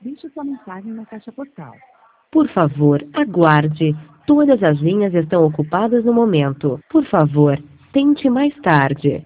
Deixe sua mensagem na caixa postal. Por favor, aguarde. Todas as linhas estão ocupadas no momento. Por favor, tente mais tarde.